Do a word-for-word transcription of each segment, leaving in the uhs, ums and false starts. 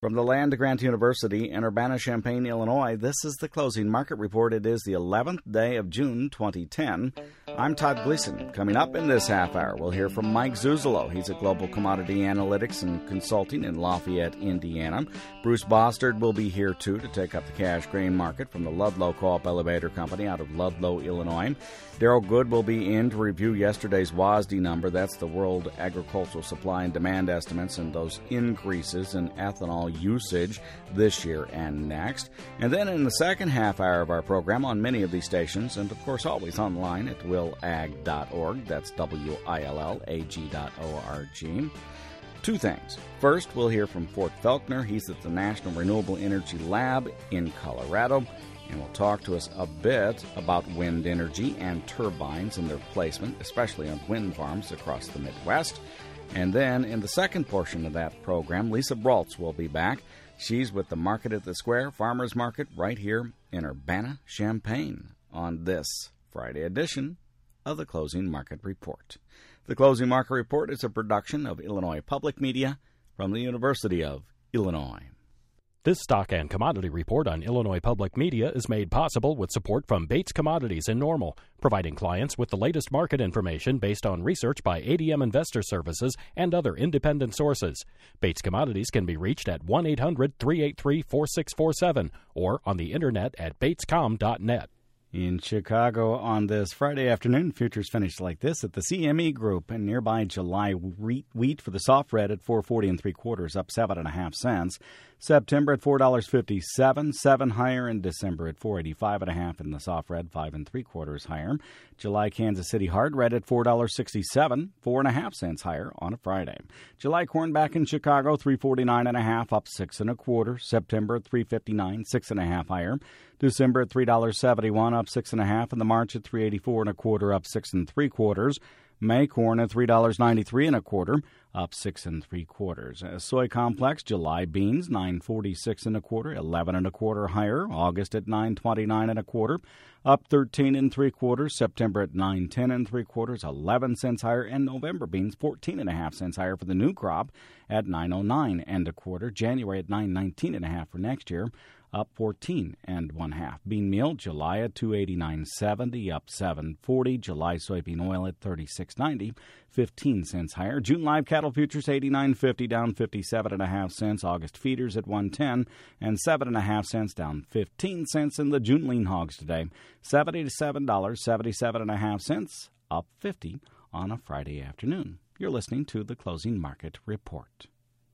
From the land grant University in Urbana-Champaign, Illinois, this is the Closing Market Report. It is the eleventh day of June, twenty ten. I'm Todd Gleason. Coming up in this half hour, we'll hear from Mike Zuzolo. He's at Global Commodity Analytics and Consulting in Lafayette, Indiana. Bruce Bostard will be here, too, to take up the cash grain market from the Ludlow Co-op Elevator Company out of Ludlow, Illinois. Daryl Good will be in to review yesterday's W A S D number. That's the World Agricultural Supply and Demand Estimates and those increases in ethanol usage this year and next. And then in the second half hour of our program on many of these stations, and of course always online at will ag dot org, that's W I L L A G dot O R G. Two things. First, we'll hear from Fort Felkner. He's at the National Renewable Energy Lab in Colorado, and will talk to us a bit about wind energy and turbines and their placement, especially on wind farms across the Midwest. And then in the second portion of that program, Lisa Broltz will be back. She's with the Market at the Square Farmers Market right here in Urbana-Champaign on this Friday edition of the Closing Market Report. The Closing Market Report is a production of Illinois Public Media from the University of Illinois. This stock and commodity report on Illinois Public Media is made possible with support from Bates Commodities in Normal, providing clients with the latest market information based on research by A D M Investor Services and other independent sources. Bates Commodities can be reached at one eight hundred three eight three four six four seven or on the internet at bates com dot net. In Chicago on this Friday afternoon, futures finished like this at the C M E Group, and nearby July wheat for the soft red at four forty and three quarters, up seven and a half cents. September at four dollars fifty-seven, seven higher, and December at four eighty-five and a half in the soft red, five and three quarters higher. July Kansas City hard red at four dollars sixty-seven, four and a half cents higher on a Friday. July corn back in Chicago, three forty-nine and a half, up six and a quarter. September at three fifty-nine, six and a half higher. December at three dollars seventy-one, up six and a half, and the March at three eighty-four and a quarter, up six and three quarters. May corn at three dollars ninety-three and a quarter, up six and three quarters. Uh, soy complex, July beans nine forty-six and a quarter, eleven and a quarter higher. August at nine twenty-nine and a quarter, up thirteen and three quarters. September at nine ten and three quarters, eleven cents higher, and November beans fourteen and a half cents higher for the new crop at nine oh nine and a quarter. January at nine nineteen and a half for next year, up fourteen and one half. Bean meal, July at two eighty-nine seventy, up seven forty. July soybean oil at thirty-six ninety, fifteen cents higher. June live cattle futures eighty-nine fifty, down fifty-seven and a half cents. August feeders at one ten and seven and a half cents, down fifteen cents. In the June lean hogs today, seventy-seven dollars seventy-seven and a half cents, up fifty on a Friday afternoon. You're listening to the Closing Market Report.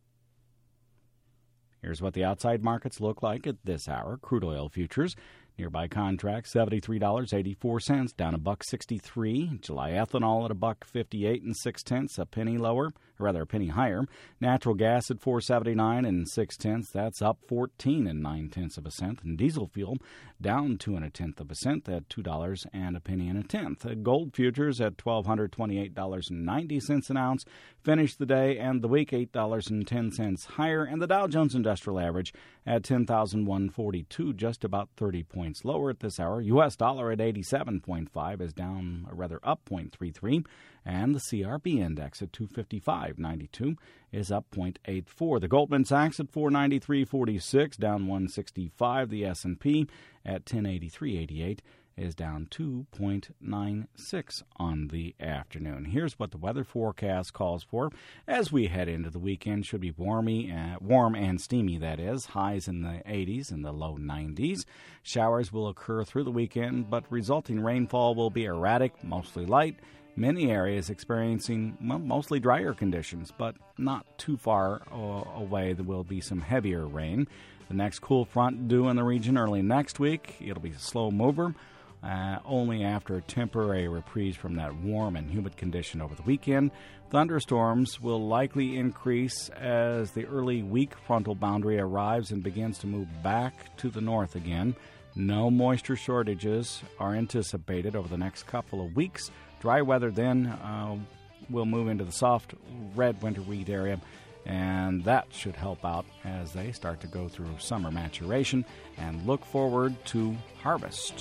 Here's what the outside markets look like at this hour. Crude oil futures, nearby contract seventy-three dollars and eighty-four cents, down a buck sixty-three. July ethanol at a buck fifty-eight and six tenths, a penny lower, or rather a penny higher. Natural gas at four seventy-nine and six tenths, that's up fourteen and nine tenths of a cent. And diesel fuel down two and a tenth of a cent at two dollars and a penny and a tenth. Gold futures at twelve twenty-eight dollars and ninety cents an ounce, finished the day and the week eight dollars and ten cents higher. And the Dow Jones Industrial Average at ten thousand one hundred forty-two, just about thirty points lower at this hour. U S dollar at eighty-seven point five is down, or rather up zero point three three, and the C R B index at two fifty-five ninety-two is up zero point eight four. The Goldman Sachs at four ninety-three forty-six, down one sixty-five. The S and P at ten eighty-three eighty-eight is down two point nine six on the afternoon. Here's what the weather forecast calls for as we head into the weekend. Should be warmy, uh, warm and steamy, that is. Highs in the eighties and the low nineties. Showers will occur through the weekend, but resulting rainfall will be erratic, mostly light. Many areas experiencing well, mostly drier conditions, but not too far uh, away. There will be some heavier rain. The next cool front due in the region early next week. It'll be a slow mover. Uh, only after a temporary reprieve from that warm and humid condition over the weekend. Thunderstorms will likely increase as the early weak frontal boundary arrives and begins to move back to the north again. No moisture shortages are anticipated over the next couple of weeks. Dry weather then uh, will move into the soft red winter wheat area, and that should help out as they start to go through summer maturation and look forward to harvest.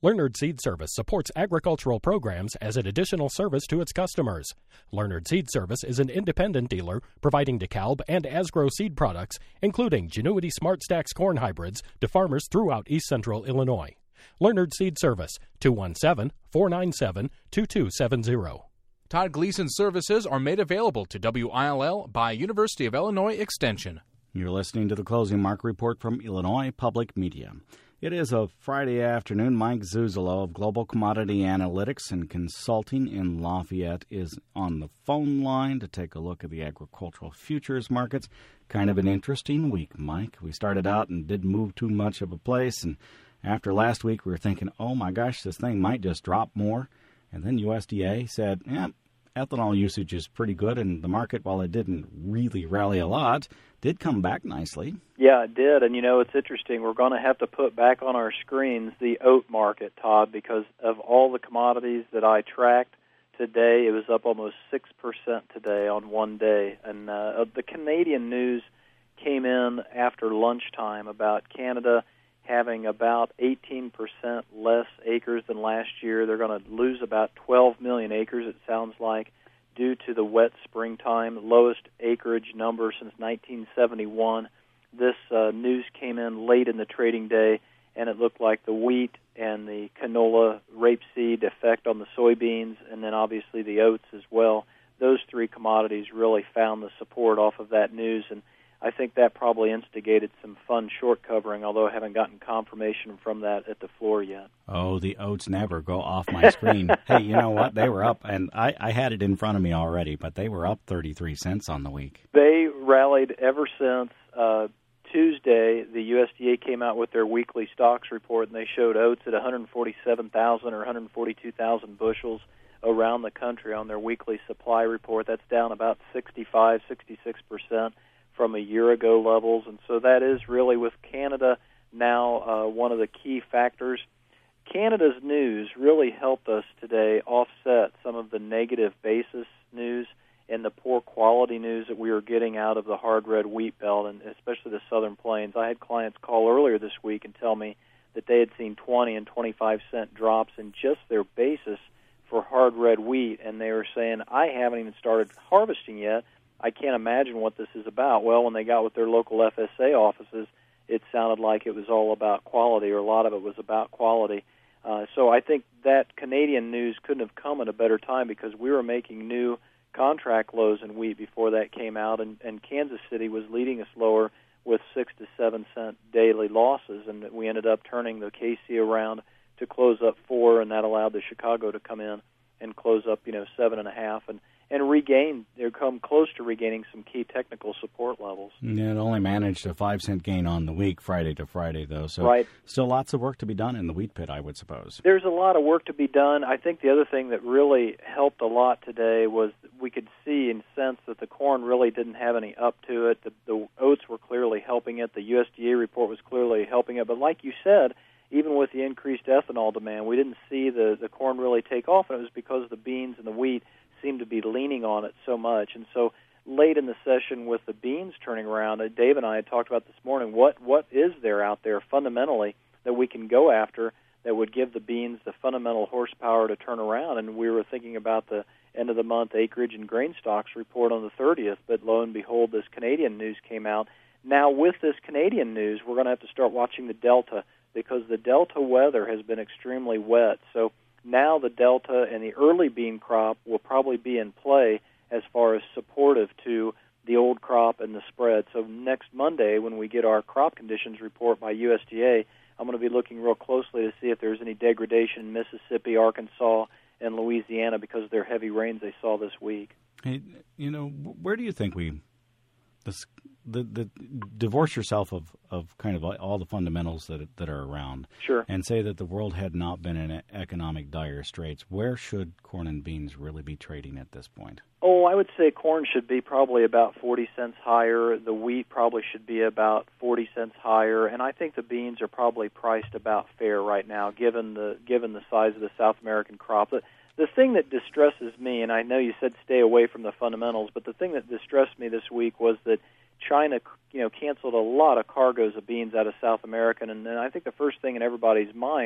Leonard Seed Service supports agricultural programs as an additional service to its customers. Leonard Seed Service is an independent dealer providing DeKalb and Asgrow seed products, including Genuity Smart Stacks corn hybrids, to farmers throughout east central Illinois. Leonard Seed Service, two one seven, four nine seven, two two seven zero. Todd Gleason services are made available to W I L L by University of Illinois Extension. You're listening to the Closing Market Report from Illinois Public Media. It is a Friday afternoon. Mike Zuzolo of Global Commodity Analytics and Consulting in Lafayette is on the phone line to take a look at the agricultural futures markets. Kind of an interesting week, Mike. We started out and didn't move too much of a place, and after last week we were thinking, oh my gosh, this thing might just drop more. And then U S D A said, yeah, ethanol usage is pretty good, and the market, while it didn't really rally a lot, did come back nicely. Yeah, it did. And, you know, it's interesting. We're going to have to put back on our screens the oat market, Todd, because of all the commodities that I tracked today, it was up almost six percent today on one day. And uh, the Canadian news came in after lunchtime about Canada having about eighteen percent less acres than last year. They're going to lose about twelve million acres, it sounds like, due to the wet springtime, lowest acreage number since nineteen seventy-one. This uh, news came in late in the trading day, and it looked like the wheat and the canola rapeseed effect on the soybeans, and then obviously the oats as well. Those three commodities really found the support off of that news, and I think that probably instigated some fun short covering, although I haven't gotten confirmation from that at the floor yet. Oh, the oats never go off my screen. Hey, you know what? They were up, and I, I had it in front of me already, but they were up thirty-three cents on the week. They rallied ever since uh, Tuesday. The U S D A came out with their weekly stocks report, and they showed oats at one hundred forty-seven thousand or one hundred forty-two thousand bushels around the country on their weekly supply report. That's down about sixty-five, sixty-six percent. From a year ago levels, and so that is really, with Canada now, uh, one of the key factors. Canada's news really helped us today offset some of the negative basis news and the poor quality news that we were getting out of the hard red wheat belt, and especially the Southern Plains. I had clients call earlier this week and tell me that they had seen twenty and twenty-five cent drops in just their basis for hard red wheat, and they were saying, I haven't even started harvesting yet. I can't imagine what this is about. Well, when they got with their local F S A offices, it sounded like it was all about quality, or a lot of it was about quality. Uh, so I think that Canadian news couldn't have come at a better time, because we were making new contract lows in wheat before that came out, and, and Kansas City was leading us lower with six to seven cent daily losses, and we ended up turning the K C around to close up four, and that allowed the Chicago to come in and close up, you know, seven and a half, and and regain, they come close to regaining some key technical support levels. Yeah, it only managed a five cent gain on the week, Friday to Friday, though. So right. Still lots of work to be done in the wheat pit, I would suppose. There's a lot of work to be done. I think the other thing that really helped a lot today was we could see and sense that the corn really didn't have any up to it. The, the oats were clearly helping it. The U S D A report was clearly helping it. But like you said, even with the increased ethanol demand, we didn't see the, the corn really take off, and it was because the beans and the wheat seemed to be leaning on it so much. And so late in the session, with the beans turning around, uh, Dave and I had talked about this morning, what what is there out there fundamentally that we can go after that would give the beans the fundamental horsepower to turn around? And we were thinking about the end of the month acreage and grain stocks report on the thirtieth, but lo and behold, this Canadian news came out. Now, with this Canadian news, we're going to have to start watching the Delta, because the Delta weather has been extremely wet. So now the Delta and the early bean crop will probably be in play as far as supportive to the old crop and the spread. So next Monday, when we get our crop conditions report by U S D A, I'm going to be looking real closely to see if there's any degradation in Mississippi, Arkansas, and Louisiana because of their heavy rains they saw this week. Hey, you know, where do you think we this the the divorce yourself of, of kind of all the fundamentals that that are around, sure, and say that the world had not been in economic dire straits? Where should corn and beans really be trading at this point? Oh, I would say corn should be probably about forty cents higher. The wheat probably should be about forty cents higher, and I think the beans are probably priced about fair right now, given the given the size of the South American crop. The, the thing that distresses me, and I know you said stay away from the fundamentals, but the thing that distressed me this week was that China, you know, canceled a lot of cargoes of beans out of South America, and, and I think the first thing in everybody's minds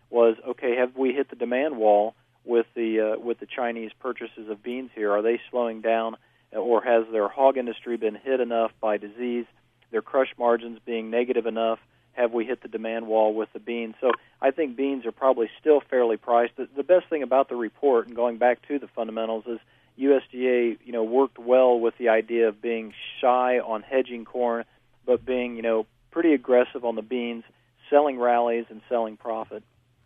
was, okay, have we hit the demand wall with the uh, with the Chinese purchases of beans here? Are they slowing down, or has their hog industry been hit enough by disease, their crush margins being negative enough? Have we hit the demand wall with the beans? So I think beans are probably still fairly priced. The, the best thing about the report, and going back to the fundamentals, is U S D A, you know, worked well with the idea of being shy on hedging corn, but being, you know, pretty aggressive on the beans, selling rallies and selling profit.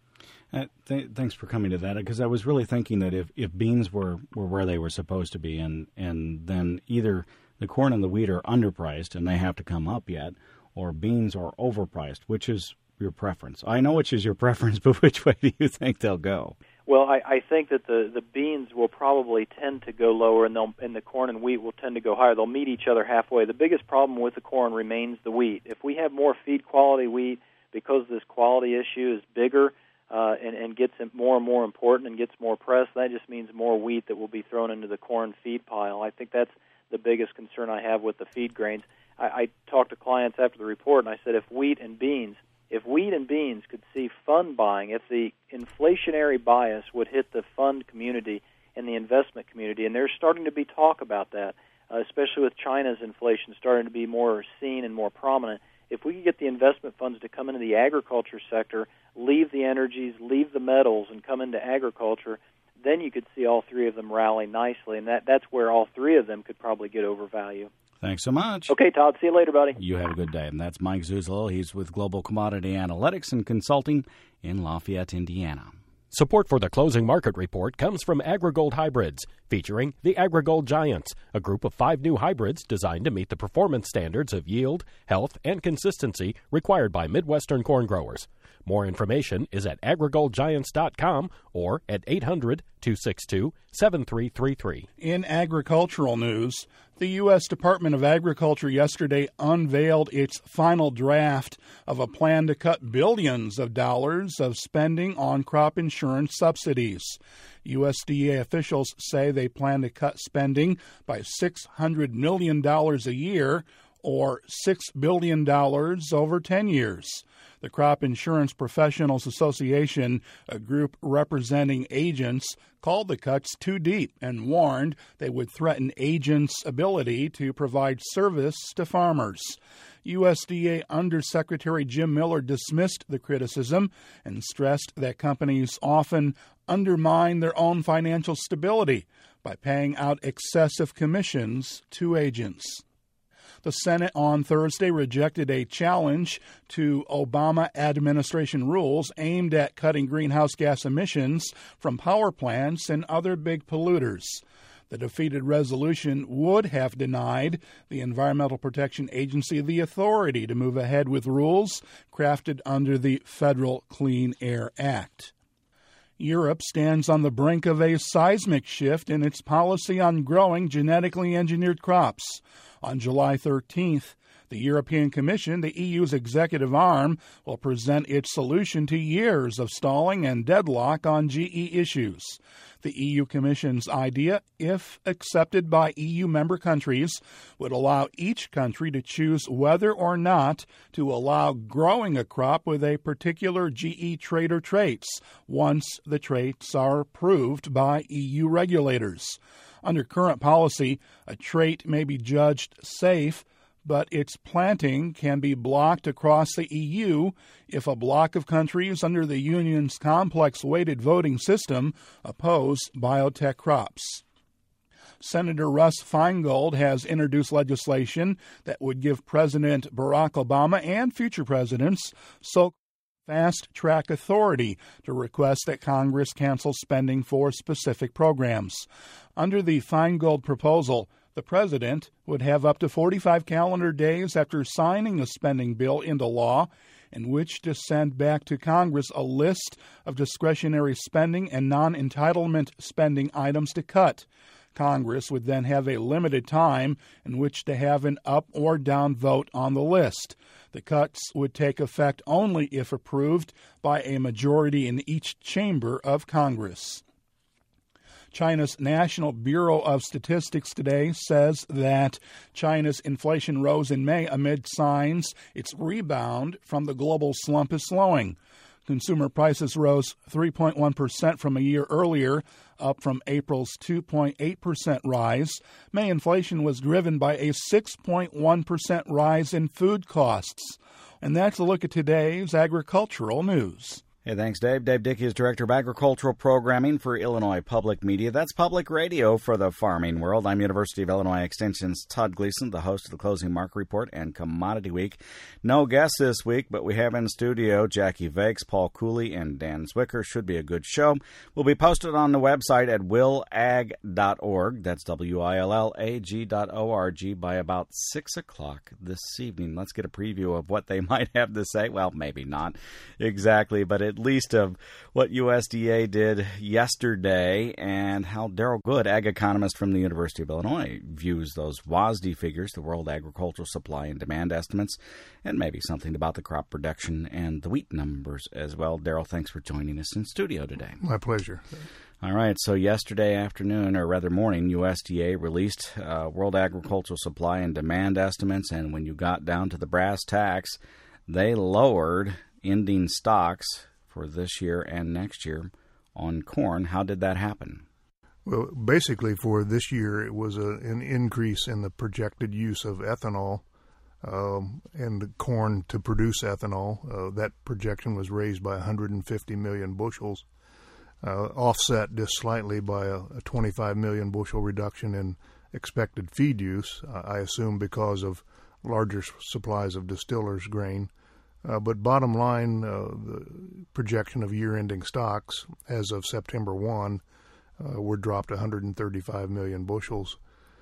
Uh, th- thanks for coming to that, because I was really thinking that if, if beans were, were where they were supposed to be, and, and then either the corn and the wheat are underpriced and they have to come up yet, or beans are overpriced, which is your preference? I know which is your preference, but which way do you think they'll go? Well, I, I think that the, the beans will probably tend to go lower, and, they'll, and the corn and wheat will tend to go higher. They'll meet each other halfway. The biggest problem with the corn remains the wheat. If we have more feed quality wheat, because this quality issue is bigger uh, and, and gets more and more important and gets more press, that just means more wheat that will be thrown into the corn feed pile. I think that's the biggest concern I have with the feed grains. I, I talked to clients after the report, and I said if wheat and beans, if wheat and beans could see fund buying, if the inflationary bias would hit the fund community and the investment community, and there's starting to be talk about that, uh, especially with China's inflation starting to be more seen and more prominent, if we could get the investment funds to come into the agriculture sector, leave the energies, leave the metals, and come into agriculture, then you could see all three of them rally nicely, and that, that's where all three of them could probably get overvalued. Thanks so much. Okay, Todd. See you later, buddy. You have a good day. And that's Mike Zuzolo. He's with Global Commodity Analytics and Consulting in Lafayette, Indiana. Support for the closing market report comes from AgriGold Hybrids, featuring the AgriGold Giants, a group of five new hybrids designed to meet the performance standards of yield, health, and consistency required by Midwestern corn growers. More information is at agrigold giants dot com or at eight hundred, two six two, seven three three three. In agricultural news, the U S Department of Agriculture yesterday unveiled its final draft of a plan to cut billions of dollars of spending on crop insurance subsidies. U S D A officials say they plan to cut spending by six hundred million dollars a year, or six billion dollars over ten years. The Crop Insurance Professionals Association, a group representing agents, called the cuts too deep and warned they would threaten agents' ability to provide service to farmers. U S D A Undersecretary Jim Miller dismissed the criticism and stressed that companies often undermine their own financial stability by paying out excessive commissions to agents. The Senate on Thursday rejected a challenge to Obama administration rules aimed at cutting greenhouse gas emissions from power plants and other big polluters. The defeated resolution would have denied the Environmental Protection Agency the authority to move ahead with rules crafted under the Federal Clean Air Act. Europe stands on the brink of a seismic shift in its policy on growing genetically engineered crops. On July thirteenth, the European Commission, the E U's executive arm, will present its solution to years of stalling and deadlock on G E issues. The E U Commission's idea, if accepted by E U member countries, would allow each country to choose whether or not to allow growing a crop with a particular G E trait or traits, once the traits are approved by E U regulators. Under current policy, a trait may be judged safe, but its planting can be blocked across the E U if a block of countries under the Union's complex weighted voting system oppose biotech crops. Senator Russ Feingold has introduced legislation that would give President Barack Obama and future presidents so fast-track authority to request that Congress cancel spending for specific programs. Under the Feingold proposal, the president would have up to forty-five calendar days after signing a spending bill into law in which to send back to Congress a list of discretionary spending and non-entitlement spending items to cut. Congress would then have a limited time in which to have an up or down vote on the list. The cuts would take effect only if approved by a majority in each chamber of Congress. China's National Bureau of Statistics today says that China's inflation rose in May amid signs its rebound from the global slump is slowing. Consumer prices rose three point one percent from a year earlier, up from April's two point eight percent rise. May inflation was driven by a six point one percent rise in food costs. And that's a look at today's agricultural news. Hey, thanks, Dave. Dave Dickey is Director of Agricultural Programming for Illinois Public Media. That's public radio for the farming world. I'm University of Illinois Extension's Todd Gleason, the host of the Closing Market Report and Commodity Week. No guests this week, but we have in studio Jackie Vakes, Paul Cooley, and Dan Zwicker. Should be a good show. We'll be posted on the website at will ag dot org. That's W I L L A G dot O R G by about six o'clock this evening. Let's get a preview of what they might have to say. Well, maybe not exactly, but it at least of what U S D A did yesterday and how Daryl Good, ag economist from the University of Illinois, views those W A S D figures, the World Agricultural Supply and Demand Estimates, and maybe something about the crop production and the wheat numbers as well. Daryl, thanks for joining us in studio today. My pleasure. All right, so yesterday afternoon, or rather morning, U S D A released uh, World Agricultural Supply and Demand Estimates, and when you got down to the brass tacks, they lowered ending stocks for this year and next year on corn. How did that happen? Well, basically for this year, it was a, an increase in the projected use of ethanol um, and the corn to produce ethanol. Uh, that projection was raised by one hundred fifty million bushels, uh, offset just slightly by a, a twenty-five million bushel reduction in expected feed use, uh, I assume because of larger supplies of distillers' grain. Uh, but bottom line, uh, the projection of year-ending stocks as of September first uh, were dropped one hundred thirty-five million bushels.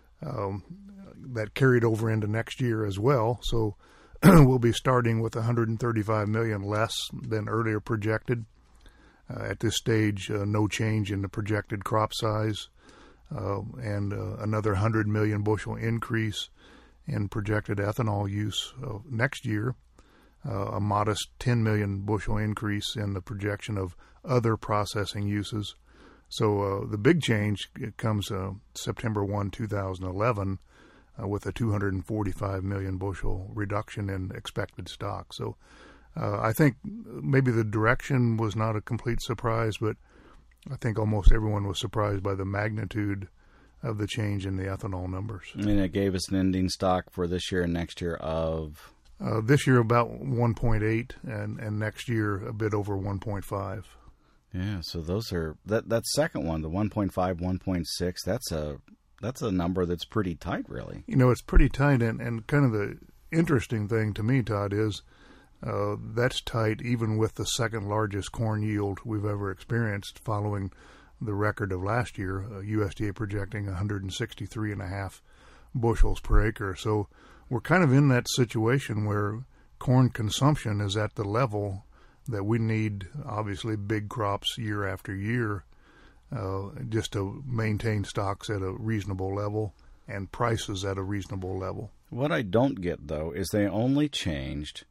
Um, that carried over into next year as well. So we'll be starting with one hundred thirty-five million less than earlier projected. Uh, at this stage, uh, no change in the projected crop size, uh, and uh, another one hundred million bushel increase in projected ethanol use uh, next year. Uh, a modest ten million bushel increase in the projection of other processing uses. So uh, the big change it comes uh, September first, two thousand eleven, uh, with a two hundred forty-five million bushel reduction in expected stock. So uh, I think maybe the direction was not a complete surprise, but I think almost everyone was surprised by the magnitude of the change in the ethanol numbers. And it gave us an ending stock for this year and next year of... Uh, this year about one point eight, and, and next year a bit over one point five. Yeah, so those are that that second one, the one point five, one point six. That's a that's a number that's pretty tight, really. You know, it's pretty tight, and, and kind of the interesting thing to me, Todd, is uh, that's tight even with the second largest corn yield we've ever experienced, following the record of last year. Uh, U S D A projecting one hundred sixty-three and a half bushels per acre. So we're kind of in that situation where corn consumption is at the level that we need, obviously, big crops year after year uh, just to maintain stocks at a reasonable level and prices at a reasonable level. What I don't get, though, is they only changed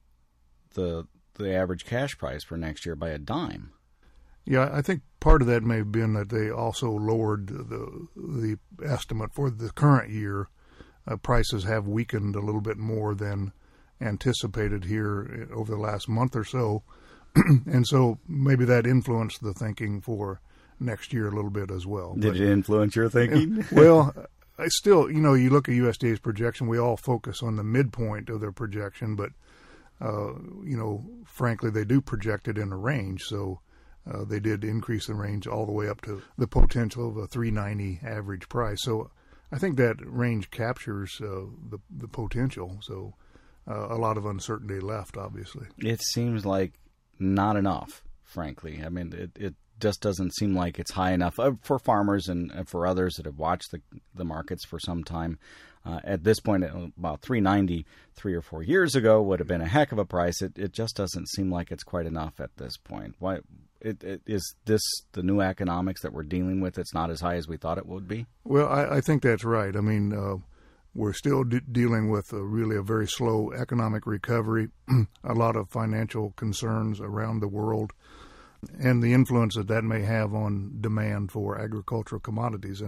the the average cash price for next year by a dime. Yeah, I think part of that may have been that they also lowered the the estimate for the current year. Uh, prices have weakened a little bit more than anticipated here over the last month or so. And so maybe that influenced the thinking for next year a little bit as well. Did but, it influence your thinking? Well, I still, you know, you look at U S D A's projection, we all focus on the midpoint of their projection, but, uh, you know, frankly, they do project it in a range. So uh, they did increase the range all the way up to the potential of a three ninety average price. So I think that range captures uh, the the potential. So uh, a lot of uncertainty left, obviously. It seems like not enough, frankly. I mean, it, it just doesn't seem like it's high enough uh, for farmers and, and for others that have watched the the markets for some time. Uh, at this point, about three ninety three or four years ago would have been a heck of a price. It it just doesn't seem like it's quite enough at this point. Why? It, it, is this the new economics that we're dealing with? It's not as high as we thought it would be? Well, I, I think that's right. I mean, uh, we're still de- dealing with a, really a very slow economic recovery, a lot of financial concerns around the world, and the influence that that may have on demand for agricultural commodities. And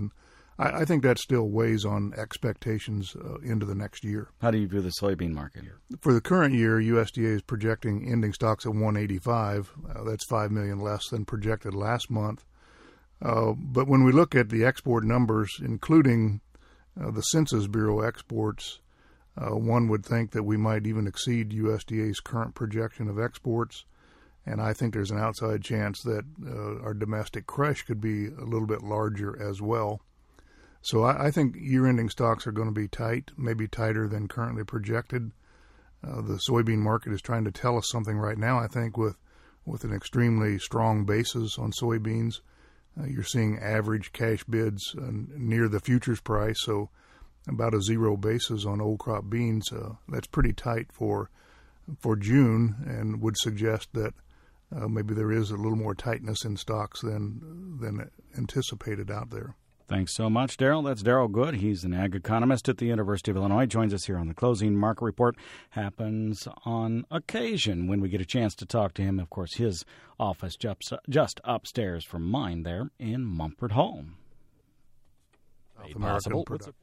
I, I think that still weighs on expectations uh, into the next year. How do you view the soybean market here? For the current year, U S D A is projecting ending stocks at one eighty-five. Uh, that's five million less than projected last month. Uh, but when we look at the export numbers, including uh, the Census Bureau exports, uh, one would think that we might even exceed U S D A's current projection of exports. And I think there's an outside chance that uh, our domestic crush could be a little bit larger as well. So I, I think year-ending stocks are going to be tight, maybe tighter than currently projected. Uh, the soybean market is trying to tell us something right now, I think, with, with an extremely strong basis on soybeans. Uh, you're seeing average cash bids uh, near the futures price, so about a zero basis on old crop beans. Uh, that's pretty tight for for June, and would suggest that uh, maybe there is a little more tightness in stocks than than anticipated out there. Thanks so much, Darrell. That's Darrell Good. He's an ag economist at the University of Illinois. Joins us here on the Closing Market Report. Happens on occasion when we get a chance to talk to him. Of course, his office just, just upstairs from mine there in Mumford Hall. South American product.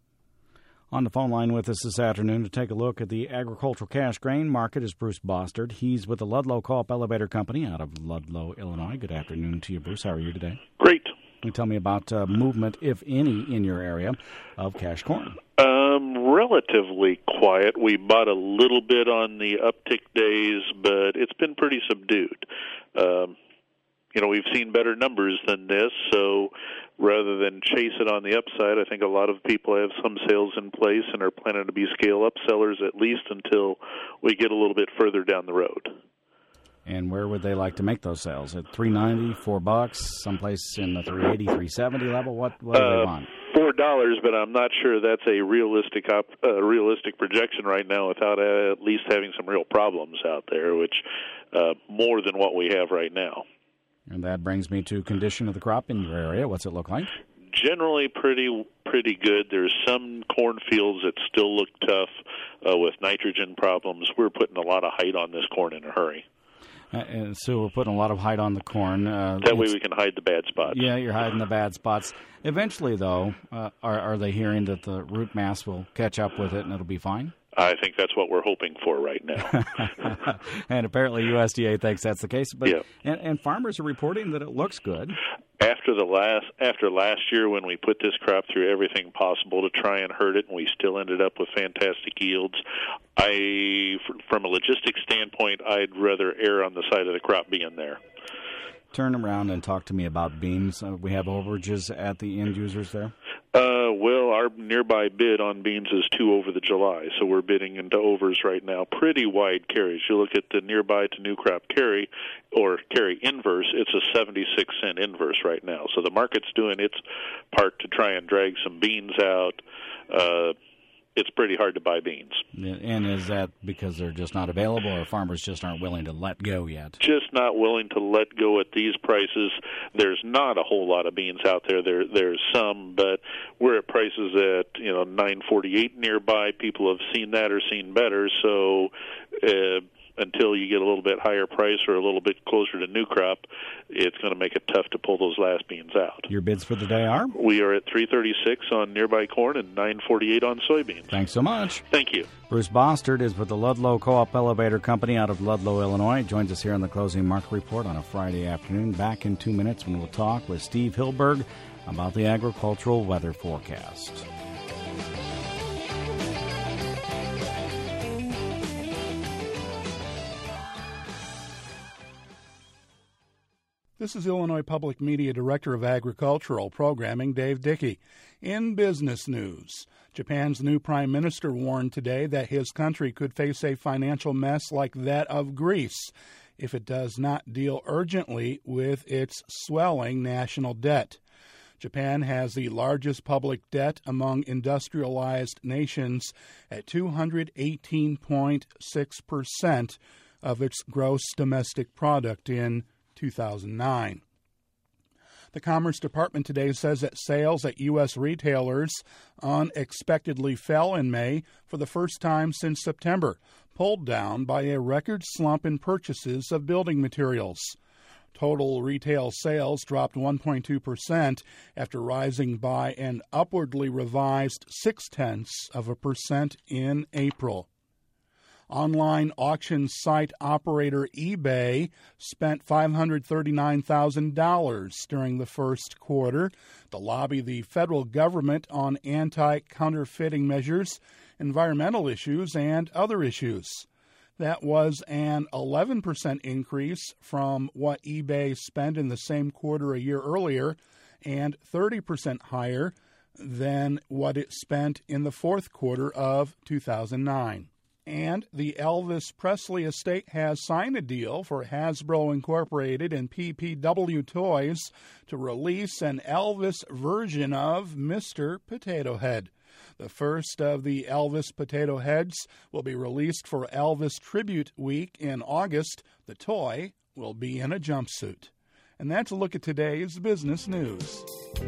On the phone line with us this afternoon to take a look at the agricultural cash grain market is Bruce Bostard. He's with the Ludlow Co-op Elevator Company out of Ludlow, Illinois. Good afternoon to you, Bruce. How are you today? Great. Can you tell me about uh, movement, if any, in your area of cash corn? Um, relatively quiet. We bought a little bit on the uptick days, but it's been pretty subdued. Um, you know, we've seen better numbers than this, so rather than chase it on the upside, I think a lot of people have some sales in place and are planning to be scale-up sellers at least until we get a little bit further down the road. And where would they like to make those sales? At three ninety, four bucks, someplace in the three eighty, three seventy level? What, what do uh, they want? Four dollars, but I'm not sure that's a realistic op, uh, realistic projection right now without uh, at least having some real problems out there, which uh, more than what we have right now. And that brings me to condition of the crop in your area. What's it look like? Generally pretty pretty good. There's some cornfields that still look tough uh, with nitrogen problems. We're putting a lot of height on this corn in a hurry. Uh, and so we're putting a lot of height on the corn. Uh, that way we can hide the bad spots. Yeah, you're hiding the bad spots. Eventually, though, uh, are, are they hearing that the root mass will catch up with it and it'll be fine? I think that's what we're hoping for right now. And apparently U S D A thinks that's the case. But yeah. and, and farmers are reporting that it looks good. After the last after last year, when we put this crop through everything possible to try and hurt it, and we still ended up with fantastic yields, I, from a logistics standpoint, I'd rather err on the side of the crop being there. Turn around and talk to me about beans. Uh, we have overages at the end users there? Uh, well, our nearby bid on beans is two over the July, so we're bidding into overs right now. Pretty wide carries. You look at the nearby to new crop carry, or carry inverse, it's a seventy-six cent inverse right now. So the market's doing its part to try and drag some beans out. Uh, it's pretty hard to buy beans. And is that because they're just not available, or farmers just aren't willing to let go yet? Just not willing to let go at these prices. There's not a whole lot of beans out there. There, there's some, but we're at prices at you know nine forty-eight nearby. People have seen that or seen better. So uh, until you get a little bit higher price or a little bit closer to new crop, it's going to make it tough to pull those last beans out. Your bids for the day are? We are at three thirty-six on nearby corn and nine forty-eight on soybeans. Thanks so much. Thank you. Bruce Bostard is with the Ludlow Co-op Elevator Company out of Ludlow, Illinois. Joins us here on the Closing Market Report on a Friday afternoon. Back in two minutes when we'll talk with Steve Hilberg about the agricultural weather forecast. This is Illinois Public Media Director of Agricultural Programming, Dave Dickey. In business news, Japan's new prime minister warned today that his country could face a financial mess like that of Greece if it does not deal urgently with its swelling national debt. Japan has the largest public debt among industrialized nations at two hundred eighteen point six percent of its gross domestic product in two thousand nine. The Commerce Department today says that sales at U S retailers unexpectedly fell in May for the first time since September, pulled down by a record slump in purchases of building materials. Total retail sales dropped one point two percent after rising by an upwardly revised six-tenths of a percent in April. Online auction site operator eBay spent five hundred thirty-nine thousand dollars during the first quarter to lobby the federal government on anti-counterfeiting measures, environmental issues, and other issues. That was an eleven percent increase from what eBay spent in the same quarter a year earlier and thirty percent higher than what it spent in the fourth quarter of two thousand nine. And the Elvis Presley estate has signed a deal for Hasbro Incorporated and P P W Toys to release an Elvis version of Mister Potato Head. The first of the Elvis Potato Heads will be released for Elvis Tribute Week in August. The toy will be in a jumpsuit. And that's a look at today's business news.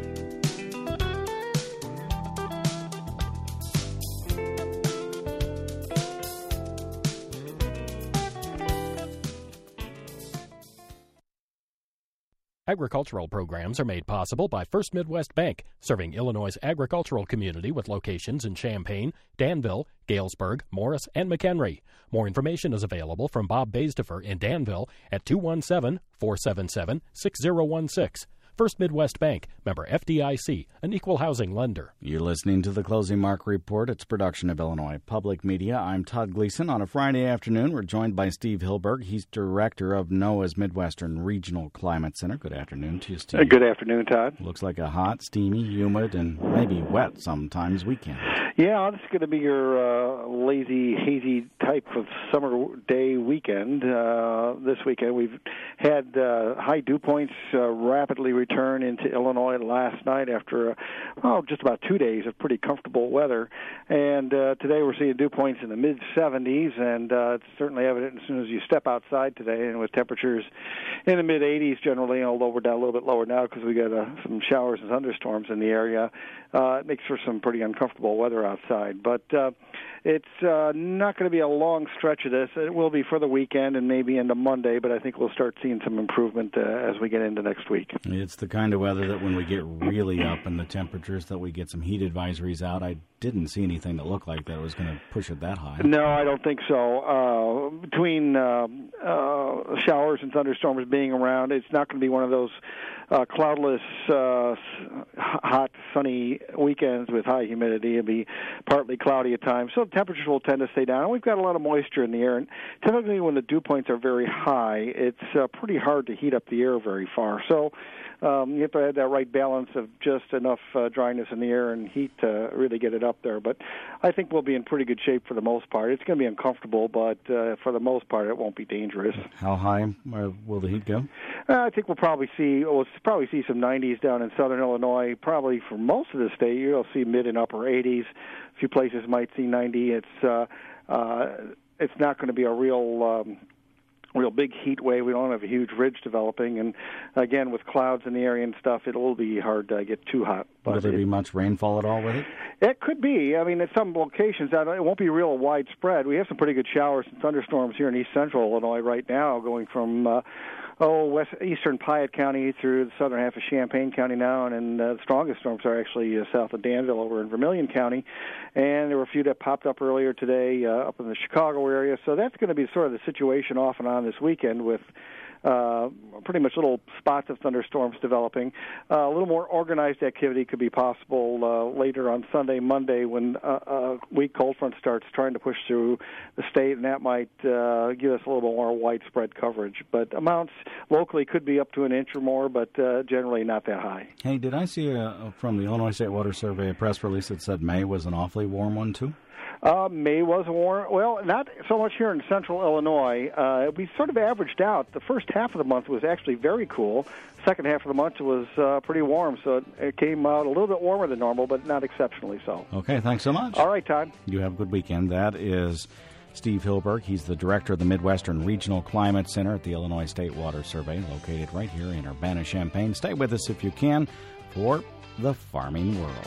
Agricultural programs are made possible by First Midwest Bank, serving Illinois' agricultural community with locations in Champaign, Danville, Galesburg, Morris, and McHenry. More information is available from Bob Baisdefer in Danville at two one seven, four seven seven, six zero one six. First Midwest Bank, member F D I C, an equal housing lender. You're listening to the Closing Mark Report. It's a production of Illinois Public Media. I'm Todd Gleason. On a Friday afternoon, we're joined by Steve Hilberg. He's director of NOAA's Midwestern Regional Climate Center. Good afternoon to you, Steve. Good afternoon, Todd. Looks like a hot, steamy, humid, and maybe wet sometimes weekend. Yeah, this is going to be your uh, lazy, hazy type of summer day weekend. Uh, this weekend we've had uh, high dew points uh, rapidly return into Illinois last night after, uh, well, just about two days of pretty comfortable weather. And uh, today we're seeing dew points in the mid seventies, and uh, it's certainly evident as soon as you step outside today, and with temperatures in the mid eighties generally, although we're down a little bit lower now because we got uh, some showers and thunderstorms in the area. Uh, it makes for some pretty uncomfortable weather outside. But uh, it's uh, not going to be a long stretch of this. It will be for the weekend and maybe into Monday, but I think we'll start seeing some improvement uh, as we get into next week. It's the kind of weather that when we get really up in the temperatures that we get some heat advisories out. I didn't see anything that looked like that was going to push it that high. No, I don't think so. Uh, between uh, uh, showers and thunderstorms being around, it's not going to be one of those uh, cloudless, uh, hot, sunny weekends with high humidity. It'll be partly cloudy at times, so temperatures will tend to stay down. We've got a lot of moisture in the air, and typically when the dew points are very high, it's uh, pretty hard to heat up the air very far. So um, you have to have that right balance of just enough uh, dryness in the air and heat to really get it up there. But I think we'll be in pretty good shape for the most part. It's going to be uncomfortable, but uh, for the most part, it won't be dangerous. How high uh, will the heat go? Uh, I think we'll probably see we'll probably see some nineties down in southern Illinois. Probably for most of the state, you'll see mid and upper eighties. A few places might see ninety. It's uh, uh, it's not going to be a real um, real big heat wave. We don't have a huge ridge developing, and again, with clouds in the area and stuff, it will be hard to get too hot. Will there be much rainfall at all with it? It could be. I mean, at some locations, it won't be real widespread. We have some pretty good showers and thunderstorms here in east central Illinois right now, going from uh, oh west eastern Piatt County through the southern half of Champaign County now, and, and uh, the strongest storms are actually uh, south of Danville over in Vermilion County, and there were a few that popped up earlier today uh, up in the Chicago area. So that's going to be sort of the situation off and on this weekend with Uh, pretty much little spots of thunderstorms developing. Uh, a little more organized activity could be possible uh, later on Sunday, Monday, when uh, a weak cold front starts trying to push through the state, and that might uh, give us a little more widespread coverage. But amounts locally could be up to an inch or more, but uh, generally not that high. Hey, did I see a, from the Illinois State Water Survey a press release that said May was an awfully warm one, too? Uh, May was warm. Well, not so much here in central Illinois. Uh, we sort of averaged out. The first half of the month was actually very cool. Second half of the month was uh, pretty warm, so it, it came out a little bit warmer than normal, but not exceptionally so. Okay, thanks so much. All right, Todd. You have a good weekend. That is Steve Hilberg. He's the director of the Midwestern Regional Climate Center at the Illinois State Water Survey, located right here in Urbana-Champaign. Stay with us if you can for The Farming World.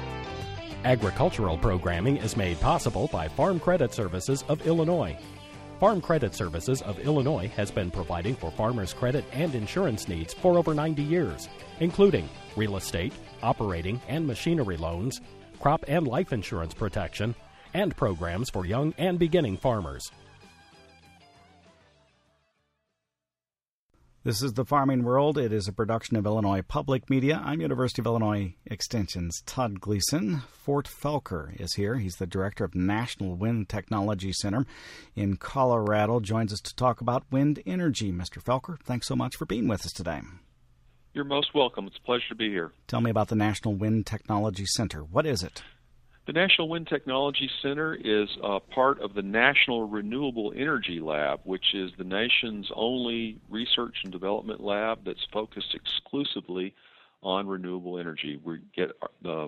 Agricultural programming is made possible by Farm Credit Services of Illinois. Farm Credit Services of Illinois has been providing for farmers' credit and insurance needs for over ninety years, including real estate, operating and machinery loans, crop and life insurance protection, and programs for young and beginning farmers. This is The Farming World. It is a production of Illinois Public Media. I'm University of Illinois Extension's Todd Gleason. Fort Felker is here. He's the director of National Wind Technology Center in Colorado. Joins us to talk about wind energy. Mister Felker, thanks so much for being with us today. You're most welcome. It's a pleasure to be here. Tell me about the National Wind Technology Center. What is it? The National Wind Technology Center is uh, part of the National Renewable Energy Lab, which is the nation's only research and development lab that's focused exclusively on renewable energy. We get the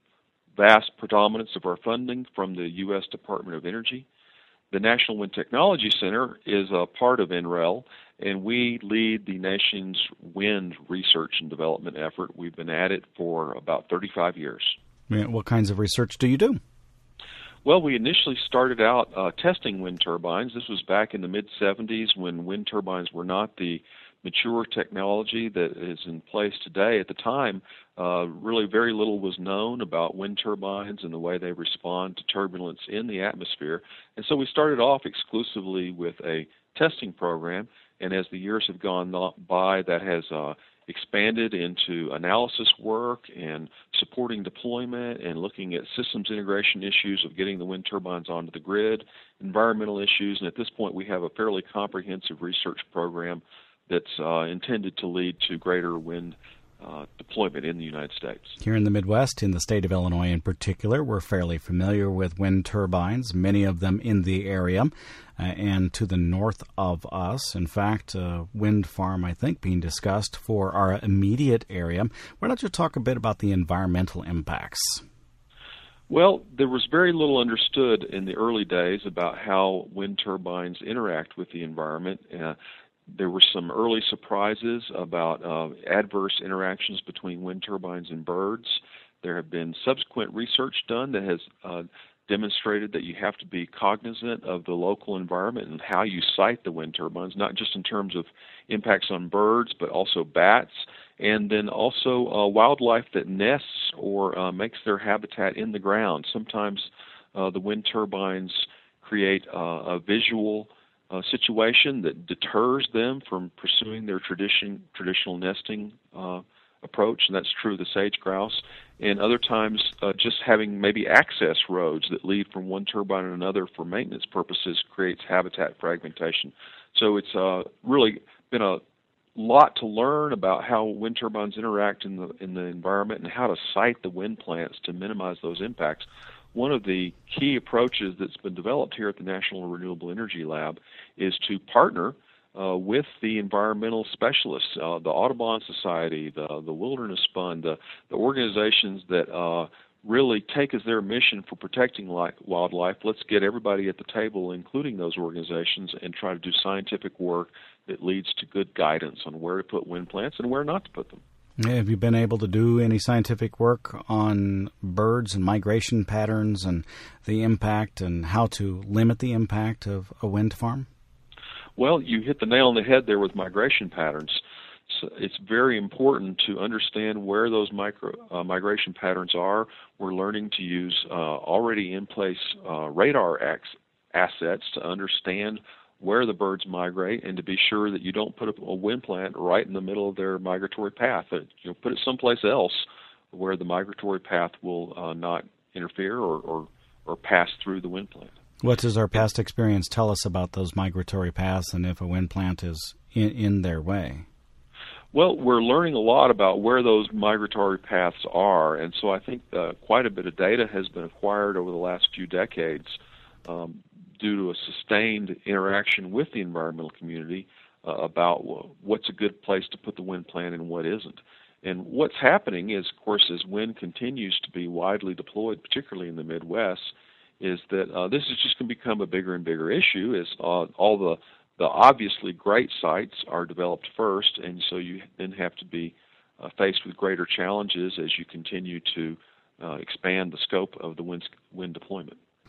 vast predominance of our funding from the U S Department of Energy. The National Wind Technology Center is a part of N R E L, and we lead the nation's wind research and development effort. We've been at it for about thirty-five years. What kinds of research do you do? Well, we initially started out uh, testing wind turbines. This was back in the mid seventies when wind turbines were not the mature technology that is in place today. At the time, uh, really very little was known about wind turbines and the way they respond to turbulence in the atmosphere. And so we started off exclusively with a testing program, and as the years have gone by, that has uh, expanded into analysis work and supporting deployment and looking at systems integration issues of getting the wind turbines onto the grid, environmental issues, and at this point we have a fairly comprehensive research program that's uh, intended to lead to greater wind uh, deployment in the United States. Here in the Midwest, in the state of Illinois in particular, we're fairly familiar with wind turbines, many of them in the area uh, and to the north of us. In fact, a wind farm, I think, being discussed for our immediate area. Why don't you talk a bit about the environmental impacts? Well, there was very little understood in the early days about how wind turbines interact with the environment. Uh, There were some early surprises about uh, adverse interactions between wind turbines and birds. There have been subsequent research done that has uh, demonstrated that you have to be cognizant of the local environment and how you site the wind turbines, not just in terms of impacts on birds, but also bats, and then also uh, wildlife that nests or uh, makes their habitat in the ground. Sometimes uh, the wind turbines create uh, a visual Uh, situation that deters them from pursuing their tradition, traditional nesting uh, approach, and that's true of the sage grouse. And other times, uh, just having maybe access roads that lead from one turbine to another for maintenance purposes creates habitat fragmentation. So it's uh, really been a lot to learn about how wind turbines interact in the in the environment and how to site the wind plants to minimize those impacts. One of the key approaches that's been developed here at the National Renewable Energy Lab is to partner uh, with the environmental specialists, uh, the Audubon Society, the, the Wilderness Fund, the, the organizations that uh, really take as their mission for protecting li- wildlife. Let's get everybody at the table, including those organizations, and try to do scientific work that leads to good guidance on where to put wind plants and where not to put them. Have you been able to do any scientific work on birds and migration patterns and the impact and how to limit the impact of a wind farm? Well, you hit the nail on the head there with migration patterns. So it's very important to understand where those micro, uh, migration patterns are. We're learning to use uh, already in place uh, radar ac- assets to understand where the birds migrate and to be sure that you don't put a wind plant right in the middle of their migratory path. You know, put it someplace else where the migratory path will uh, not interfere or, or, or pass through the wind plant. What does our past experience tell us about those migratory paths and if a wind plant is in, in their way? Well, we're learning a lot about where those migratory paths are, and so I think uh, quite a bit of data has been acquired over the last few decades um, due to a sustained interaction with the environmental community uh, about well, what's a good place to put the wind plant and what isn't. And what's happening is, of course, as wind continues to be widely deployed, particularly in the Midwest, is that uh, this is just going to become a bigger and bigger issue as uh, all the, the obviously great sites are developed first, and so you then have to be uh, faced with greater challenges as you continue to uh, expand the scope of the wind, wind deployment.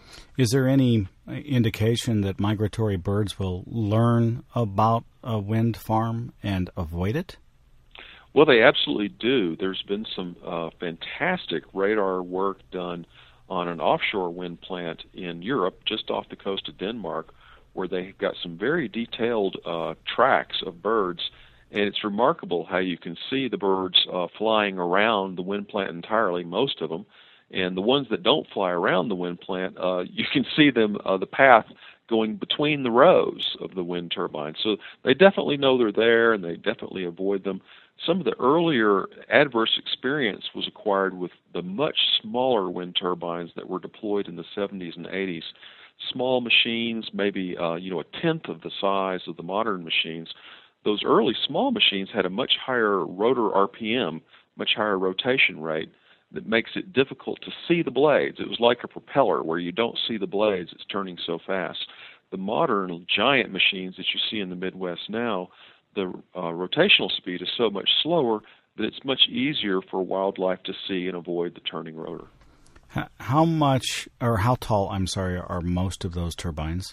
Is there any indication that migratory birds will learn about a wind farm and avoid it? Well, they absolutely do. There's been some uh, fantastic radar work done on an offshore wind plant in Europe, just off the coast of Denmark, where they've got some very detailed uh, tracks of birds. And it's remarkable how you can see the birds uh, flying around the wind plant entirely, most of them. And the ones that don't fly around the wind plant, uh, you can see them, uh, the path going between the rows of the wind turbines. So they definitely know they're there, and they definitely avoid them. Some of the earlier adverse experience was acquired with the much smaller wind turbines that were deployed in the seventies and eighties. Small machines, maybe uh, you know a tenth of the size of the modern machines. Those early small machines had a much higher rotor R P M, much higher rotation rate, that makes it difficult to see the blades. It was like a propeller where you don't see the blades. It's turning so fast. The modern giant machines that you see in the Midwest now, the uh, rotational speed is so much slower that it's much easier for wildlife to see and avoid the turning rotor. How much, or how tall, I'm sorry, are most of those turbines?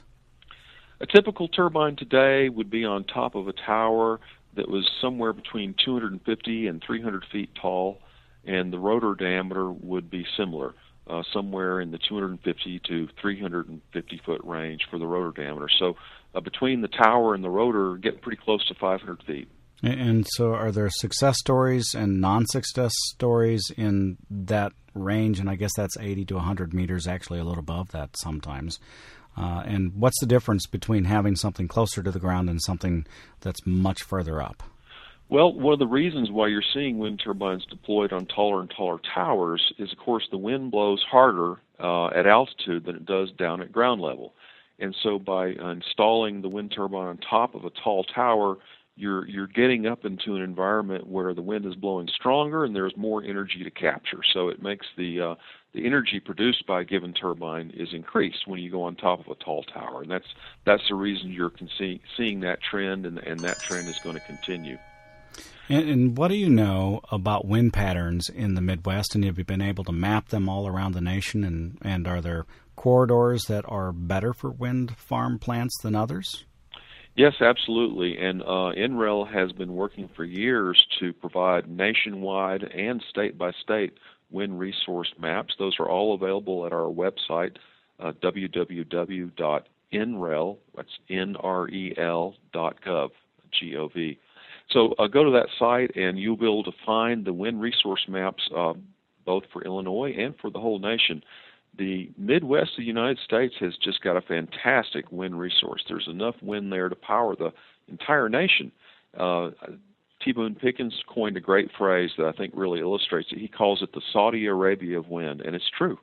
A typical turbine today would be on top of a tower that was somewhere between two hundred fifty and three hundred feet tall, and the rotor diameter would be similar, uh, somewhere in the two hundred fifty to three hundred fifty foot range for the rotor diameter. So uh, between the tower and the rotor, getting pretty close to five hundred feet. And so are there success stories and non-success stories in that range? And I guess that's eighty to one hundred meters, actually a little above that sometimes. Uh, and what's the difference between having something closer to the ground and something that's much further up? Well, one of the reasons why you're seeing wind turbines deployed on taller and taller towers is, of course, the wind blows harder uh, at altitude than it does down at ground level. And so by uh, installing the wind turbine on top of a tall tower, you're you're getting up into an environment where the wind is blowing stronger and there's more energy to capture. So it makes the uh, the energy produced by a given turbine is increased when you go on top of a tall tower, and that's that's the reason you're con- seeing that trend, and and that trend is going to continue. And, and what do you know about wind patterns in the Midwest? And have you been able to map them all around the nation? And, and are there corridors that are better for wind farm plants than others? Yes, absolutely. And uh, N R E L has been working for years to provide nationwide and state-by-state wind resource maps. Those are all available at our website, uh, w w w dot n r e l, that's N R E L dot gov, G O V. So uh, go to that site, and you'll be able to find the wind resource maps uh, both for Illinois and for the whole nation. The Midwest of the United States has just got a fantastic wind resource. There's enough wind there to power the entire nation. Uh, T. Boone Pickens coined a great phrase that I think really illustrates it. He calls it the Saudi Arabia of wind, and it's true.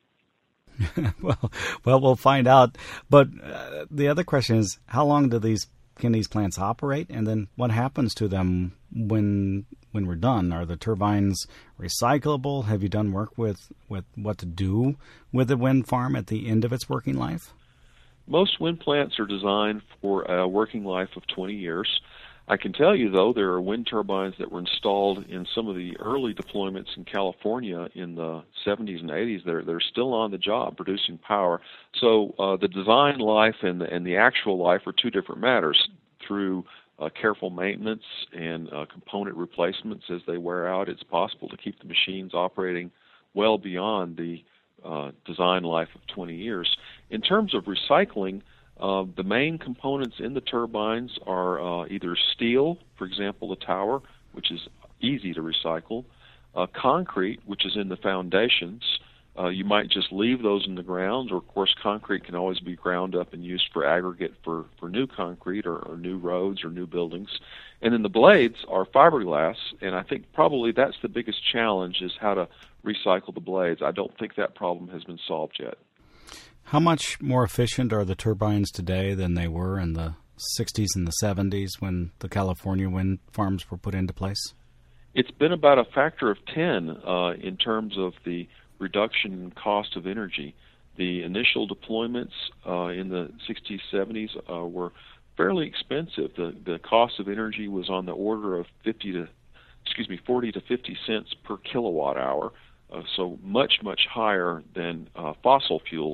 well, well, we'll find out. But uh, the other question is, how long do these can these plants operate, and then what happens to them when when we're done? Are the turbines recyclable? Have you done work with, with what to do with the wind farm at the end of its working life? Most wind plants are designed for a working life of twenty years. I can tell you, though, there are wind turbines that were installed in some of the early deployments in California in the seventies and eighties that are, that are still on the job producing power. So uh, the design life and the, and the actual life are two different matters. Through uh, careful maintenance and uh, component replacements as they wear out, it's possible to keep the machines operating well beyond the uh, design life of twenty years. In terms of recycling, Uh, the main components in the turbines are uh, either steel, for example, the tower, which is easy to recycle, uh, concrete, which is in the foundations. Uh, you might just leave those in the ground, or, of course, concrete can always be ground up and used for aggregate for, for new concrete or, or new roads or new buildings. And then the blades are fiberglass, and I think probably that's the biggest challenge is how to recycle the blades. I don't think that problem has been solved yet. How much more efficient are the turbines today than they were in the sixties and the seventies when the California wind farms were put into place? It's been about a factor of ten uh, in terms of the reduction in cost of energy. The initial deployments uh, in the sixties, seventies uh, were fairly expensive. The the cost of energy was on the order of fifty to, excuse me, forty to fifty cents per kilowatt hour. Uh, so much much higher than uh, fossil fuel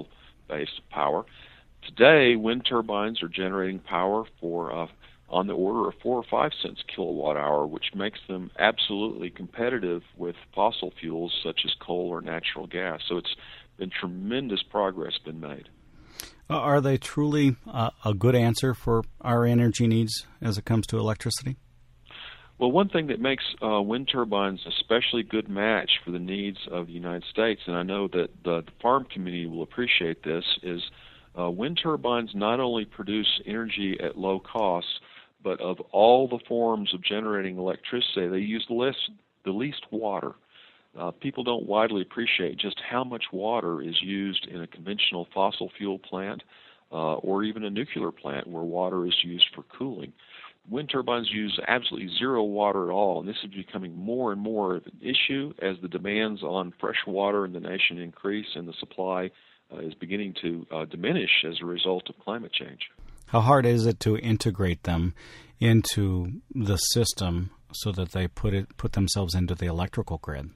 fossil-based power. Today, wind turbines are generating power for uh, on the order of four or five cents kilowatt hour, which makes them absolutely competitive with fossil fuels such as coal or natural gas. So it's been tremendous progress been made. Uh, are they truly uh, a good answer for our energy needs as it comes to electricity? Well, one thing that makes uh, wind turbines an especially good match for the needs of the United States, and I know that the, the farm community will appreciate this, is uh, wind turbines not only produce energy at low costs, but of all the forms of generating electricity, they use the least, the least water. Uh, people don't widely appreciate just how much water is used in a conventional fossil fuel plant uh, or even a nuclear plant where water is used for cooling. Wind turbines use absolutely zero water at all, and this is becoming more and more of an issue as the demands on fresh water in the nation increase and the supply uh, is beginning to uh, diminish as a result of climate change. How hard is it to integrate them into the system so that they put it put themselves into the electrical grid?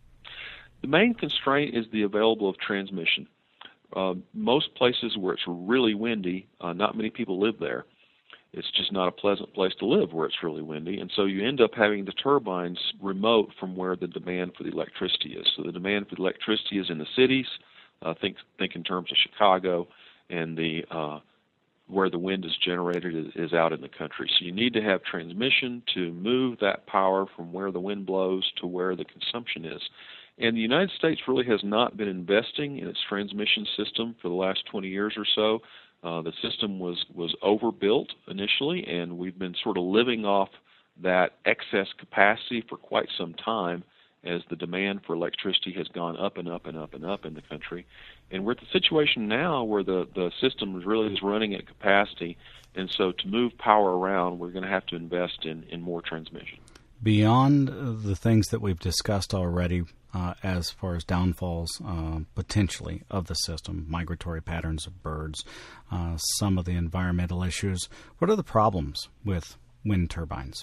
The main constraint is the available of transmission. Uh, most places where it's really windy, uh, not many people live there. It's just not a pleasant place to live where it's really windy, and so you end up having the turbines remote from where the demand for the electricity is. So the demand for the electricity is in the cities. Uh, think think in terms of Chicago, and the uh, where the wind is generated is, is out in the country. So you need to have transmission to move that power from where the wind blows to where the consumption is. And the United States really has not been investing in its transmission system for the last twenty years or so. Uh, the system was, was overbuilt initially, and we've been sort of living off that excess capacity for quite some time as the demand for electricity has gone up and up and up and up in the country. And we're at the situation now where the, the system really is running at capacity, and so to move power around, we're going to have to invest in, in more transmission. Beyond the things that we've discussed already uh, as far as downfalls uh, potentially of the system, migratory patterns of birds, uh, some of the environmental issues, what are the problems with wind turbines?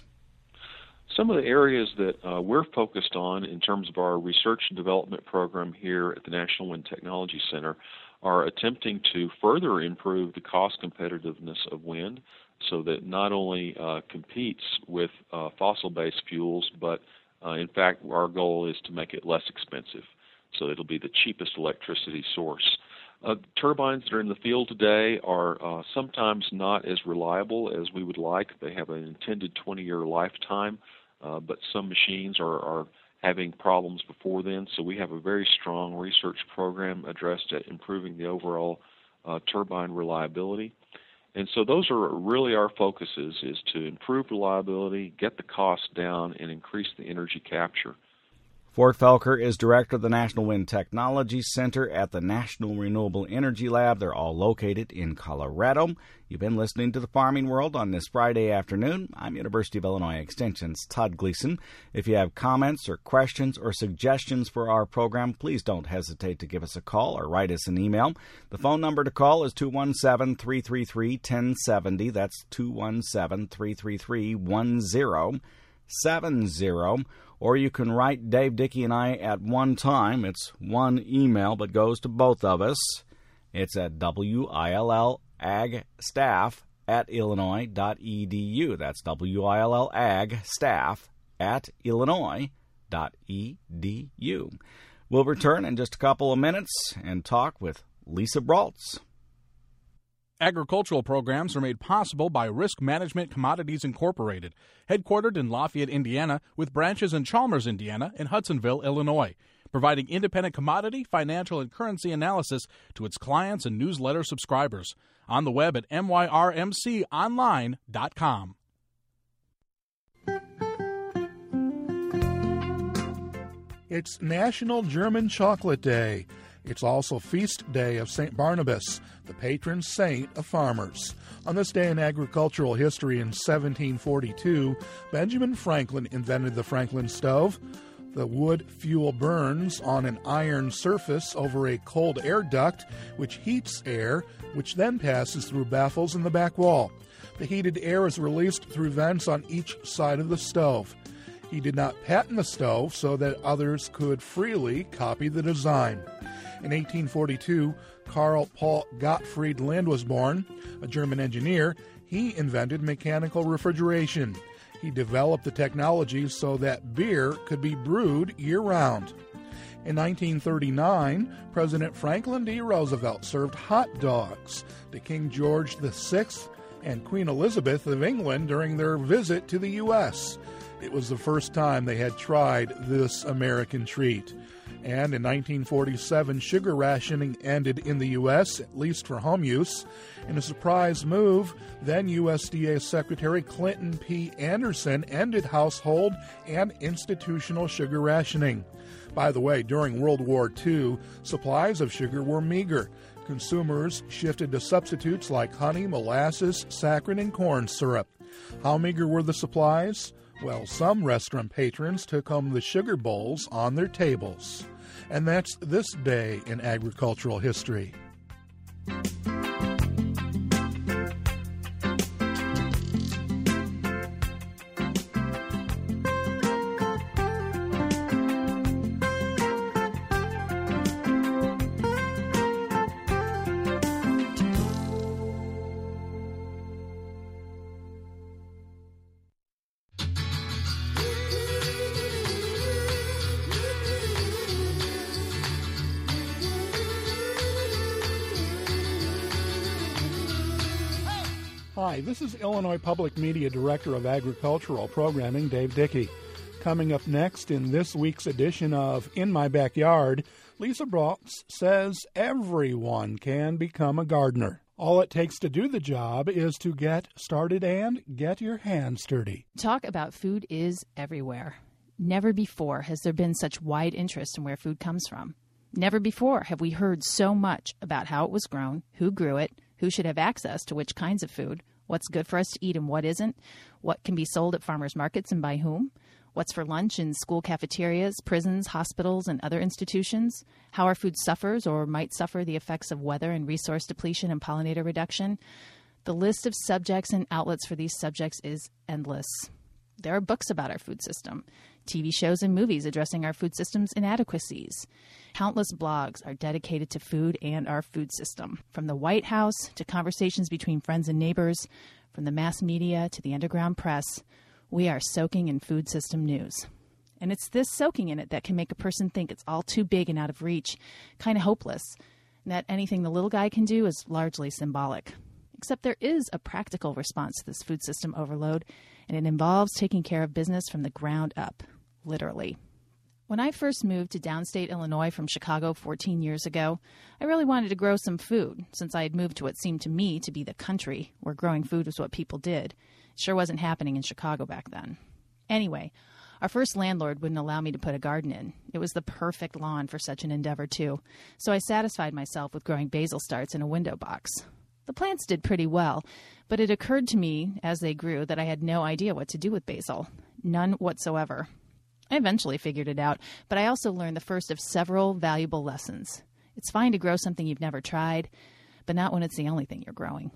Some of the areas that uh, we're focused on in terms of our research and development program here at the National Wind Technology Center are attempting to further improve the cost competitiveness of wind so that not only uh, competes with uh, fossil-based fuels, but uh, in fact our goal is to make it less expensive, so it'll be the cheapest electricity source. Uh, turbines that are in the field today are uh, sometimes not as reliable as we would like. They have an intended twenty-year lifetime, uh, but some machines are, are having problems before then, so we have a very strong research program addressed at improving the overall uh, turbine reliability. And so those are really our focuses, is to improve reliability, get the cost down, and increase the energy capture. Fort Felker is director of the National Wind Technology Center at the National Renewable Energy Lab. They're all located in Colorado. You've been listening to The Farming World on this Friday afternoon. I'm University of Illinois Extension's Todd Gleason. If you have comments or questions or suggestions for our program, please don't hesitate to give us a call or write us an email. The phone number to call is two one seven, three three three, one zero seven zero. That's two one seven, three three three, one zero seven zero. Or you can write Dave, Dickey, and I at one time. It's one email, but goes to both of us. It's at W I L L ag staff at illinois dot e d u. That's W I L L ag staff at illinois dot e d u. We'll return in just a couple of minutes and talk with Lisa Braltz. Agricultural programs are made possible by Risk Management Commodities Incorporated, headquartered in Lafayette, Indiana, with branches in Chalmers, Indiana, and Hudsonville, Illinois, providing independent commodity, financial, and currency analysis to its clients and newsletter subscribers. On the web at m y r m c online dot com. It's National German Chocolate Day. It's also Feast Day of Saint Barnabas, the patron saint of farmers. On this day in agricultural history in seventeen forty-two, Benjamin Franklin invented the Franklin stove. The wood fuel burns on an iron surface over a cold air duct, which heats air, which then passes through baffles in the back wall. The heated air is released through vents on each side of the stove. He did not patent the stove so that others could freely copy the design. In eighteen forty-two, Carl Paul Gottfried Lind was born, a German engineer. He invented mechanical refrigeration. He developed the technology so that beer could be brewed year-round. In nineteen thirty-nine, President Franklin D. Roosevelt served hot dogs to King George the Sixth and Queen Elizabeth of England during their visit to the U S It was the first time they had tried this American treat. And in nineteen forty-seven, sugar rationing ended in the U S, at least for home use. In a surprise move, then U S D A Secretary Clinton P. Anderson ended household and institutional sugar rationing. By the way, during World War Two, supplies of sugar were meager. Consumers shifted to substitutes like honey, molasses, saccharin, and corn syrup. How meager were the supplies? Well, some restaurant patrons took home the sugar bowls on their tables. And that's this day in agricultural history. Hi, this is Illinois Public Media Director of Agricultural Programming, Dave Dickey. Coming up next in this week's edition of In My Backyard, Lisa Brooks says everyone can become a gardener. All it takes to do the job is to get started and get your hands dirty. Talk about food is everywhere. Never before has there been such wide interest in where food comes from. Never before have we heard so much about how it was grown, who grew it, who should have access to which kinds of food, what's good for us to eat and what isn't, what can be sold at farmers markets and by whom, what's for lunch in school cafeterias, prisons, hospitals, and other institutions, how our food suffers or might suffer the effects of weather and resource depletion and pollinator reduction. The list of subjects and outlets for these subjects is endless. There are books about our food system, T V shows and movies addressing our food system's inadequacies. Countless blogs are dedicated to food and our food system, from the White House to conversations between friends and neighbors, from the mass media to the underground press. We are soaking in food system news. And it's this soaking in it that can make a person think it's all too big and out of reach, kind of hopeless, and that anything the little guy can do is largely symbolic. Except there is a practical response to this food system overload, and it involves taking care of business from the ground up, literally. When I first moved to downstate Illinois from Chicago fourteen years ago, I really wanted to grow some food, since I had moved to what seemed to me to be the country, where growing food was what people did. It sure wasn't happening in Chicago back then. Anyway, our first landlord wouldn't allow me to put a garden in. It was the perfect lawn for such an endeavor, too, so I satisfied myself with growing basil starts in a window box. The plants did pretty well, but it occurred to me as they grew that I had no idea what to do with basil. None whatsoever. I eventually figured it out, but I also learned the first of several valuable lessons. It's fine to grow something you've never tried, but not when it's the only thing you're growing.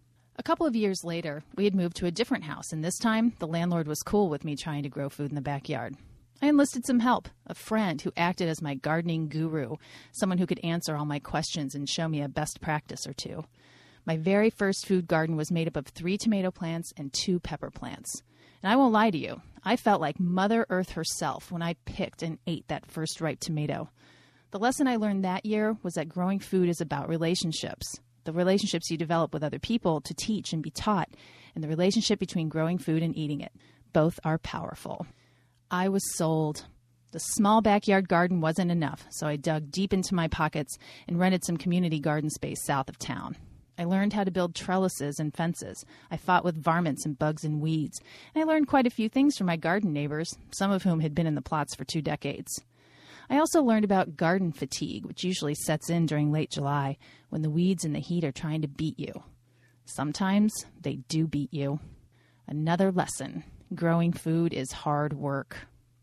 A couple of years later, we had moved to a different house, and this time, the landlord was cool with me trying to grow food in the backyard. I enlisted some help, a friend who acted as my gardening guru, someone who could answer all my questions and show me a best practice or two. My very first food garden was made up of three tomato plants and two pepper plants. And I won't lie to you, I felt like Mother Earth herself when I picked and ate that first ripe tomato. The lesson I learned that year was that growing food is about relationships. The relationships you develop with other people to teach and be taught, and the relationship between growing food and eating it. Both are powerful. I was sold. The small backyard garden wasn't enough, so I dug deep into my pockets and rented some community garden space south of town. I learned how to build trellises and fences. I fought with varmints and bugs and weeds. And I learned quite a few things from my garden neighbors, some of whom had been in the plots for two decades. I also learned about garden fatigue, which usually sets in during late July when the weeds and the heat are trying to beat you. Sometimes they do beat you. Another lesson: growing food is hard work.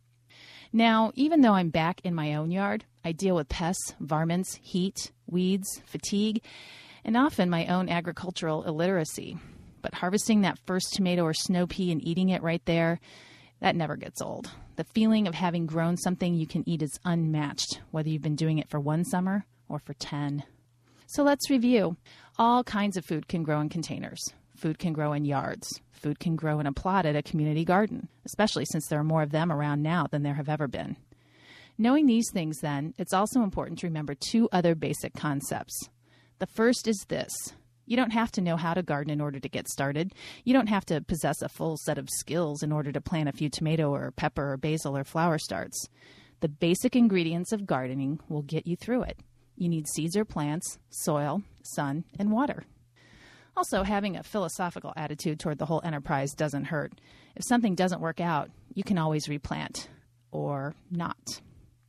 Now, even though I'm back in my own yard, I deal with pests, varmints, heat, weeds, fatigue, and often my own agricultural illiteracy. But harvesting that first tomato or snow pea and eating it right there, That never gets old. The feeling of having grown something you can eat is unmatched, whether you've been doing it for one summer or for ten. So let's review. All kinds of food can grow in containers. Food can grow in yards. Food can grow in a plot at a community garden, especially since there are more of them around now than there have ever been. Knowing these things, then, it's also important to remember two other basic concepts. The first is this. You don't have to know how to garden in order to get started. You don't have to possess a full set of skills in order to plant a few tomato or pepper or basil or flower starts. The basic ingredients of gardening will get you through it. You need seeds or plants, soil, sun, and water. Also, having a philosophical attitude toward the whole enterprise doesn't hurt. If something doesn't work out, you can always replant. Or not.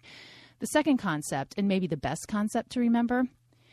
The second concept, and maybe the best concept to remember,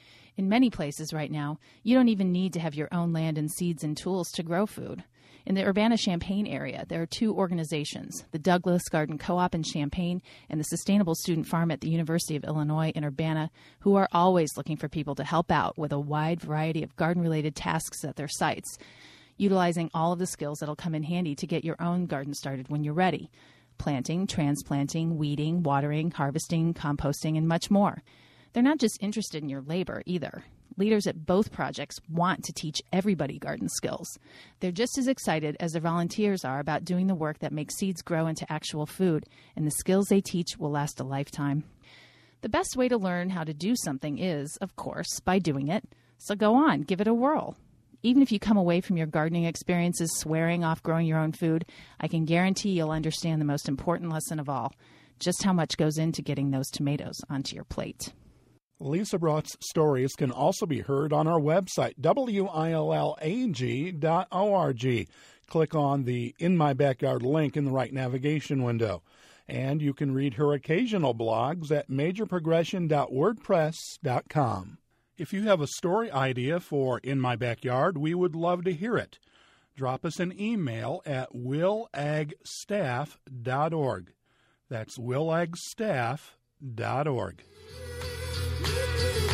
in many places right now, you don't even need to have your own land and seeds and tools to grow food. In the Urbana-Champaign area, there are two organizations, the Douglas Garden Co-op in Champaign and the Sustainable Student Farm at the University of Illinois in Urbana, who are always looking for people to help out with a wide variety of garden-related tasks at their sites, utilizing all of the skills that'll come in handy to get your own garden started when you're ready. Planting, transplanting, weeding, watering, harvesting, composting, and much more. They're not just interested in your labor either. Leaders at both projects want to teach everybody garden skills. They're just as excited as the volunteers are about doing the work that makes seeds grow into actual food, and the skills they teach will last a lifetime. The best way to learn how to do something is, of course, by doing it. So go on, give it a whirl. Even if you come away from your gardening experiences swearing off growing your own food, I can guarantee you'll understand the most important lesson of all, just how much goes into getting those tomatoes onto your plate. Lisa Brought's stories can also be heard on our website, W I L L A G dot org. Click on the In My Backyard link in the right navigation window. And you can read her occasional blogs at major progression dot wordpress dot com. If you have a story idea for In My Backyard, we would love to hear it. Drop us an email at will ag staff dot org. That's will ag staff dot org. Woo-hoo!